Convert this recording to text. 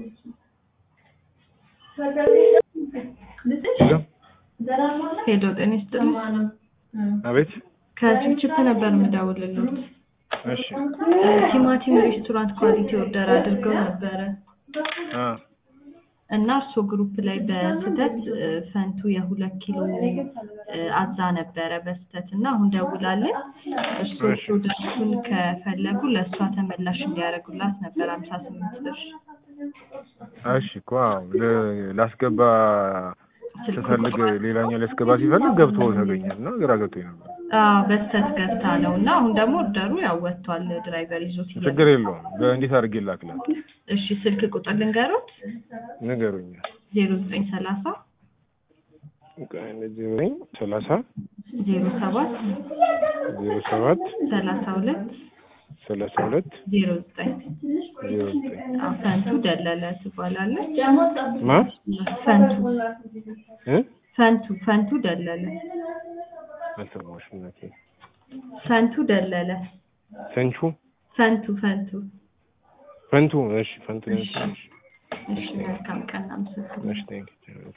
ሄሎ ጤና ይስጥልኝ። አቤት። ከችፕችፕ ነበር የምደውልልዎት። እሺ። ቲማቲም ሬስቶራንት ኳሊቲ ኦርደር አድርገው ነበረ እና እርሶ ግሩፕ ላይ በስህተት ፈንቱ የ2 ኪሎ አዛ ነበረ በስህተት እና አሁን ደውላለን። እርሶ ፕሮዳክቱን ከፈለጉ ለእሷ ተመላሽ እንዲያደርጉላት ነበር 58 ብር። እሺ እኮ ላስገባ ስፈልግ ሌላኛው ላስገባ ሲፈልግ ገብቶ ተገኘና ግራ ገብቶኝ ነበር። በስህተት ገብታ ነው እና አሁን ደግሞ ኦርደሩ ያው ወጥቷል። ድራይቨር ይዞት ይላል። ችግር የለውም። በእንዴት አድርጌ ላክላት? እሺ ስልክ ቁጥር ልንገሮት? ንገሩኝ። 0930 30 07 32 09 ፈንቱ ደለለ ትባላለች። ማ ፈንቱ ደለለ። አልሰማሁሽም እናቴ። ፈንቱ ደለለ። ፈንቱ። እሺ መልካም ቀን። አመሰግናለሁ።